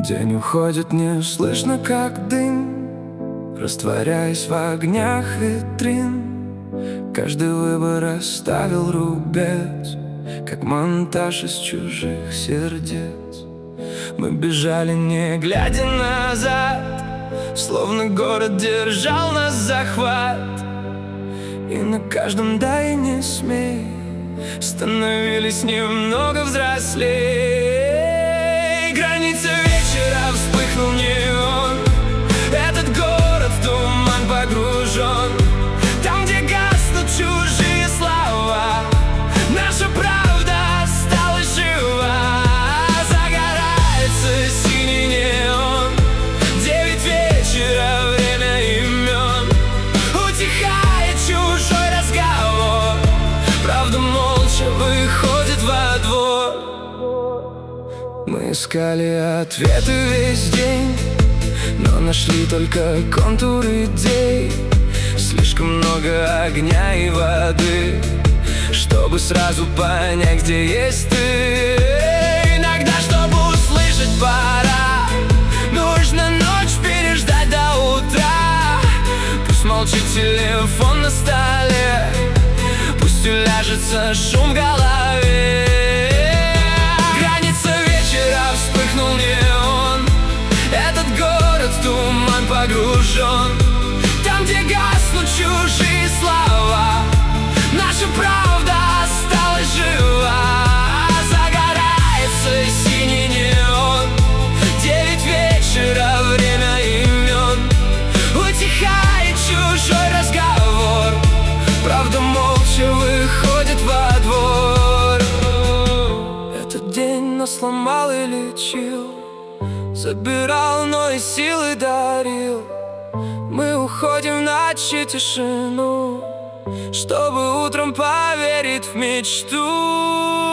День уходит, не слышно, как дым, растворяясь в огнях витрин. Каждый выбор оставил рубец, как монтаж из чужих сердец. Мы бежали, не глядя назад, словно город держал нас в захват. И на каждом «да» и «не смей» становились немного взрослей. Граница вечера, вспыхнул неон, этот город в туман погружен. Там, где гаснут чужие слова, наша правда осталась жива. Загорается синий неон, 9 вечера, время имен. Утихает чужой разговор, правда молча выходит во двор. Мы искали ответы весь день, но нашли только контуры идей. Слишком много огня и воды, чтобы сразу понять, где есть ты. Иногда, чтобы услышать пора, нужно ночь переждать до утра. Пусть молчит телефон на столе, пусть уляжется шум в голове. Граница вечера, вспыхнул неон, этот город в туман погружен. Там, где гаснут чужие слова, наша правда осталась жива. Загорается синий неон, 9 вечера, время имен. Утихает чужой разговор, правда молча выходит во двор. Этот день нас сломал и лечил, забирал, но и силы дарил. Мы уходим в ночь и тишину, чтобы утром поверить в мечту.